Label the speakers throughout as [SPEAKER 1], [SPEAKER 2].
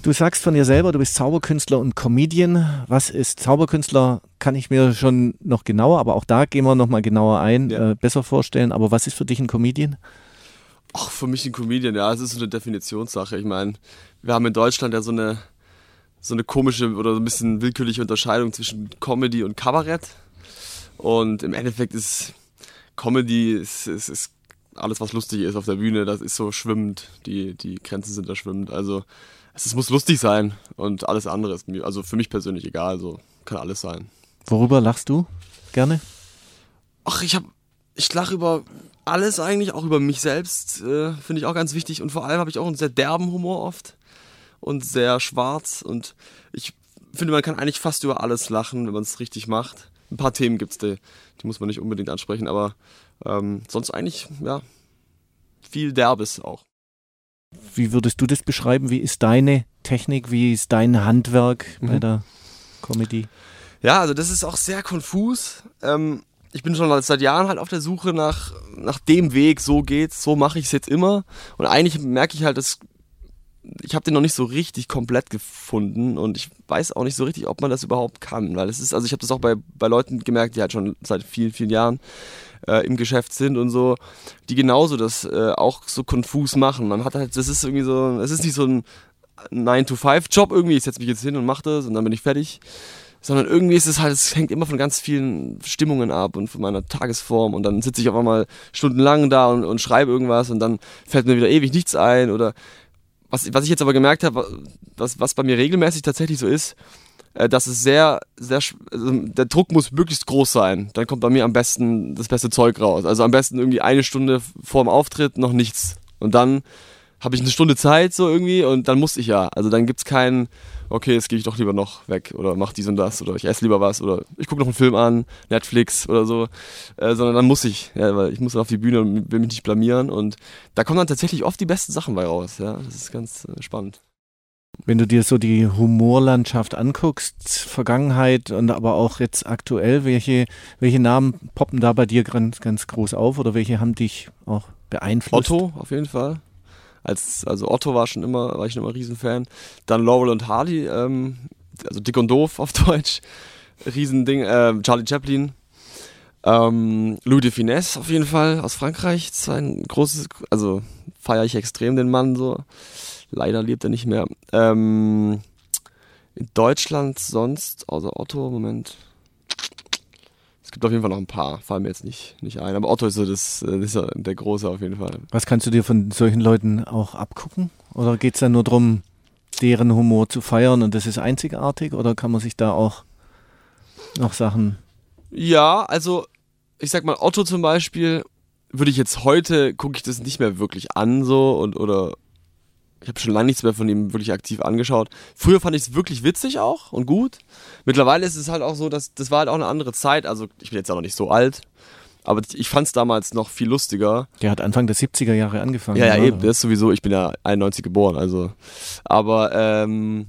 [SPEAKER 1] Du sagst von dir selber, du bist Zauberkünstler und Comedian. Was ist Zauberkünstler? Kann ich mir schon noch genauer, aber auch da gehen wir nochmal genauer ein, besser vorstellen. Aber was ist für dich ein Comedian?
[SPEAKER 2] Ach, für mich ein Comedian, ja, es ist so eine Definitionssache. Ich meine, wir haben in Deutschland ja so eine komische oder so ein bisschen willkürliche Unterscheidung zwischen Comedy und Kabarett. Und im Endeffekt ist Comedy ist alles, was lustig ist auf der Bühne, das ist so schwimmend. Die Grenzen sind da schwimmend. Also es muss lustig sein und alles andere ist mir, also für mich persönlich egal, so kann alles sein.
[SPEAKER 1] Worüber lachst du gerne?
[SPEAKER 2] Ach, ich lache über alles eigentlich, auch über mich selbst, finde ich auch ganz wichtig. Und vor allem habe ich auch einen sehr derben Humor oft und sehr schwarz. Und ich finde, man kann eigentlich fast über alles lachen, wenn man es richtig macht. Ein paar Themen gibt es, die muss man nicht unbedingt ansprechen, aber sonst eigentlich, ja, viel Derbes auch.
[SPEAKER 1] Wie würdest du das beschreiben? Wie ist deine Technik? Wie ist dein Handwerk bei der Comedy?
[SPEAKER 2] Ja, also das ist auch sehr konfus. Ich bin schon seit Jahren halt auf der Suche nach dem Weg, so geht's, so mache ich es jetzt immer. Und eigentlich merke ich halt, dass ich habe den noch nicht so richtig komplett gefunden und ich weiß auch nicht so richtig, ob man das überhaupt kann, weil es ist, also ich habe das auch bei Leuten gemerkt, die halt schon seit vielen, vielen Jahren im Geschäft sind und so, die genauso das auch so konfus machen. Man hat halt, das ist irgendwie so, es ist nicht so ein 9-to-5-Job irgendwie, ich setze mich jetzt hin und mache das und dann bin ich fertig, sondern irgendwie ist es halt, es hängt immer von ganz vielen Stimmungen ab und von meiner Tagesform und dann sitze ich auf einmal stundenlang da und schreibe irgendwas und dann fällt mir wieder ewig nichts ein oder was ich jetzt aber gemerkt habe, was bei mir regelmäßig tatsächlich so ist, dass es sehr, sehr, also der Druck muss möglichst groß sein. Dann kommt bei mir am besten das beste Zeug raus. Also am besten irgendwie eine Stunde vor dem Auftritt noch nichts. Und dann habe ich eine Stunde Zeit so irgendwie und dann muss ich ja. Also dann gibt's keinen, okay, jetzt gehe ich doch lieber noch weg oder mach dies und das oder ich esse lieber was oder ich gucke noch einen Film an, Netflix oder so. Sondern dann muss ich, ja, weil ich muss dann auf die Bühne und will mich nicht blamieren und da kommen dann tatsächlich oft die besten Sachen bei raus. Ja, das ist ganz spannend.
[SPEAKER 1] Wenn du dir so die Humorlandschaft anguckst, Vergangenheit und aber auch jetzt aktuell, welche Namen poppen da bei dir ganz, ganz groß auf oder welche haben dich auch beeinflusst?
[SPEAKER 2] Otto auf jeden Fall. Also Otto war ich schon immer ein Riesenfan. Dann Laurel und Hardy, also Dick und Doof auf Deutsch, Riesending. Charlie Chaplin, Louis de Funès auf jeden Fall aus Frankreich. Das war ein großes, also feiere ich extrem den Mann so. Leider lebt er nicht mehr. In Deutschland sonst, außer Otto, Moment. Es gibt auf jeden Fall noch ein paar, fallen mir jetzt nicht ein. Aber Otto ist so das ist der Große auf jeden Fall.
[SPEAKER 1] Was kannst du dir von solchen Leuten auch abgucken? Oder geht es dann nur darum, deren Humor zu feiern und das ist einzigartig? Oder kann man sich da auch noch Sachen...
[SPEAKER 2] Ja, also ich sag mal, Otto zum Beispiel, würde ich jetzt heute, gucke ich das nicht mehr wirklich an so oder ich habe schon lange nichts mehr von ihm wirklich aktiv angeschaut. Früher fand ich es wirklich witzig auch und gut. Mittlerweile ist es halt auch so, dass das war halt auch eine andere Zeit. Also ich bin jetzt auch noch nicht so alt, aber ich fand es damals noch viel lustiger.
[SPEAKER 1] Der hat Anfang der 70er Jahre angefangen.
[SPEAKER 2] Ja, eben, das ist sowieso, ich bin ja 91 geboren, also. Aber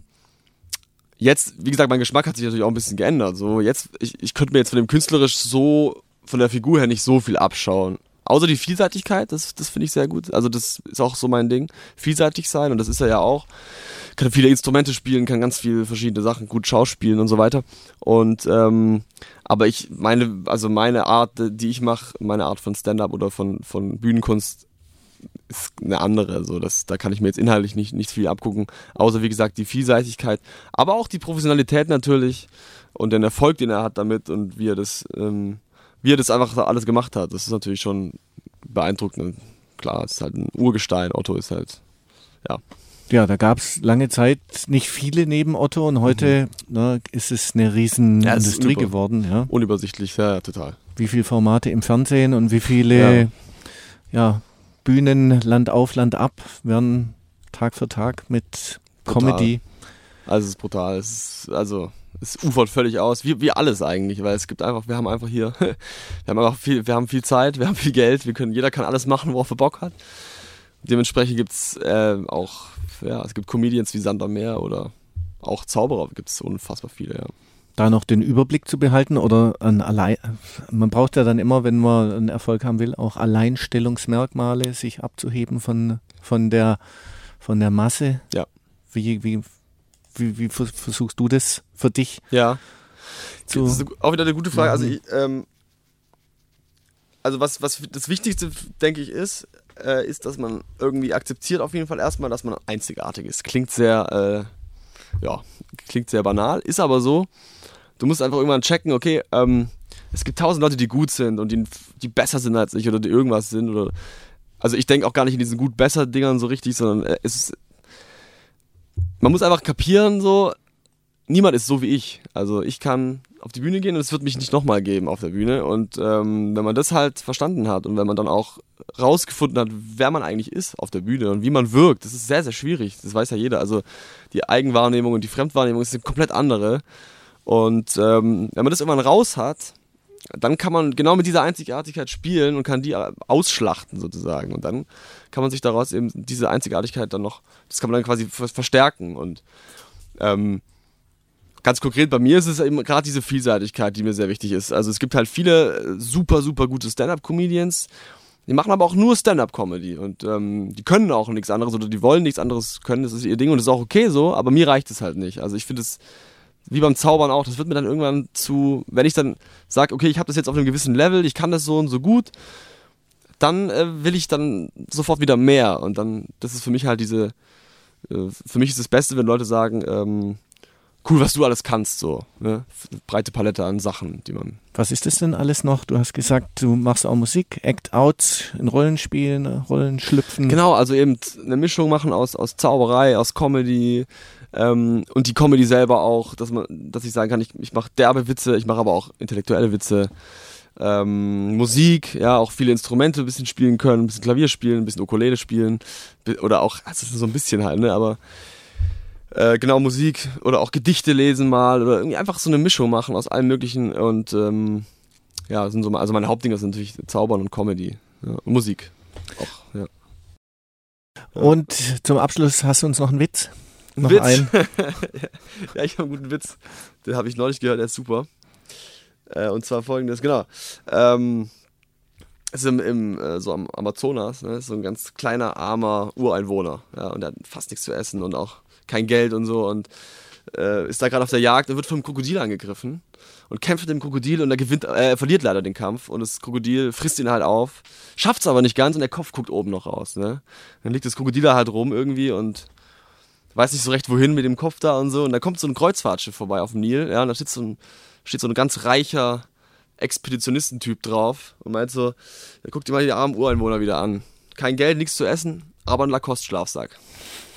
[SPEAKER 2] jetzt, wie gesagt, mein Geschmack hat sich natürlich auch ein bisschen geändert. So, jetzt, ich könnte mir jetzt von dem künstlerisch so, von der Figur her nicht so viel abschauen. Außer die Vielseitigkeit, das finde ich sehr gut. Also das ist auch so mein Ding. Vielseitig sein und das ist er ja auch. Kann viele Instrumente spielen, kann ganz viele verschiedene Sachen gut schauspielen und so weiter. Und aber meine Art, die ich mache, meine Art von Stand-up oder von Bühnenkunst ist eine andere. So, da kann ich mir jetzt inhaltlich nicht viel abgucken. Außer wie gesagt die Vielseitigkeit, aber auch die Professionalität natürlich und den Erfolg, den er hat damit und wie er das einfach alles gemacht hat, das ist natürlich schon beeindruckend. Klar, es ist halt ein Urgestein. Otto ist halt, ja.
[SPEAKER 1] Ja, da gab es lange Zeit nicht viele neben Otto und heute ist es eine riesen Industrie geworden. Ja.
[SPEAKER 2] Unübersichtlich, ja, total.
[SPEAKER 1] Wie viele Formate im Fernsehen und wie viele Bühnen Land auf, Land ab werden Tag für Tag mit
[SPEAKER 2] brutal.
[SPEAKER 1] Comedy.
[SPEAKER 2] Also es ist brutal. Es ufert völlig aus, wie alles eigentlich, weil es gibt einfach, wir haben viel Zeit, wir haben viel Geld, jeder kann alles machen, worauf er Bock hat. Dementsprechend gibt es auch, es gibt Comedians wie Sand am Meer oder auch Zauberer, gibt es unfassbar viele, ja.
[SPEAKER 1] Da noch den Überblick zu behalten oder man braucht ja dann immer, wenn man einen Erfolg haben will, auch Alleinstellungsmerkmale, sich abzuheben von der Masse.
[SPEAKER 2] Ja.
[SPEAKER 1] Wie wie versuchst du das für dich?
[SPEAKER 2] Ja,
[SPEAKER 1] zu
[SPEAKER 2] das ist auch wieder eine gute Frage.
[SPEAKER 1] machen?
[SPEAKER 2] Also was das Wichtigste, denke ich, ist, dass man irgendwie akzeptiert auf jeden Fall erstmal, dass man einzigartig ist. Klingt sehr banal, ist aber so. Du musst einfach irgendwann checken, okay, es gibt 1000 Leute, die gut sind und die besser sind als ich oder die irgendwas sind. Also ich denke auch gar nicht in diesen gut-besser-Dingern so richtig, sondern man muss einfach kapieren, so, niemand ist so wie ich. Also ich kann auf die Bühne gehen und es wird mich nicht nochmal geben auf der Bühne. Und wenn man das halt verstanden hat und wenn man dann auch rausgefunden hat, wer man eigentlich ist auf der Bühne und wie man wirkt, das ist sehr, sehr schwierig. Das weiß ja jeder. Also die Eigenwahrnehmung und die Fremdwahrnehmung ist eine komplett andere. Und wenn man das irgendwann raus hat, dann kann man genau mit dieser Einzigartigkeit spielen und kann die ausschlachten sozusagen. Und dann kann man sich daraus eben diese Einzigartigkeit dann noch, das kann man dann quasi verstärken. Und ganz konkret bei mir ist es eben gerade diese Vielseitigkeit, die mir sehr wichtig ist. Also es gibt halt viele super, super gute Stand-Up-Comedians, die machen aber auch nur Stand-Up-Comedy und die können auch nichts anderes oder die wollen nichts anderes können, das ist ihr Ding und das ist auch okay so, aber mir reicht es halt nicht. Also ich finde es, wie beim Zaubern auch, das wird mir dann irgendwann wenn ich dann sage, okay, ich habe das jetzt auf einem gewissen Level, ich kann das so und so gut, dann will ich dann sofort wieder mehr und dann, das ist für mich halt für mich ist das Beste, wenn Leute sagen, cool, was du alles kannst, so, ne? Breite Palette an Sachen, die man...
[SPEAKER 1] Was ist das denn alles noch? Du hast gesagt, du machst auch Musik, Act-Outs in Rollenspielen, Rollenschlüpfen.
[SPEAKER 2] Genau, also eben eine Mischung machen aus Zauberei, aus Comedy und die Comedy selber auch, dass ich sagen kann, ich mache derbe Witze, ich mache aber auch intellektuelle Witze, Musik, ja, auch viele Instrumente ein bisschen spielen können, ein bisschen Klavier spielen, ein bisschen Ukulele spielen oder auch, also so ein bisschen halt, ne, aber genau, Musik oder auch Gedichte lesen mal oder irgendwie einfach so eine Mischung machen aus allem Möglichen und ja, sind so, also meine Hauptdinger sind natürlich Zaubern und Comedy, ja, und Musik auch, ja.
[SPEAKER 1] Und zum Abschluss hast du uns noch einen Witz? Noch
[SPEAKER 2] Witz?
[SPEAKER 1] einen?
[SPEAKER 2] Ja, ich habe einen guten Witz, den habe ich neulich gehört, der ist super. Und zwar folgendes, genau. Es ist so am Amazonas, ne, ist so ein ganz kleiner, armer Ureinwohner, ja, und der hat fast nichts zu essen und auch kein Geld und so und ist da gerade auf der Jagd und wird vom Krokodil angegriffen und kämpft mit dem Krokodil und er verliert leider den Kampf und das Krokodil frisst ihn halt auf, schafft es aber nicht ganz und der Kopf guckt oben noch raus, ne. Dann liegt das Krokodil da halt rum irgendwie und weiß nicht so recht wohin mit dem Kopf da und so und da kommt so ein Kreuzfahrtschiff vorbei auf dem Nil, ja, und da steht so ein ganz reicher Expeditionistentyp drauf und meint so, der guckt dir mal die armen Ureinwohner wieder an. Kein Geld, nichts zu essen, aber ein Lacoste-Schlafsack.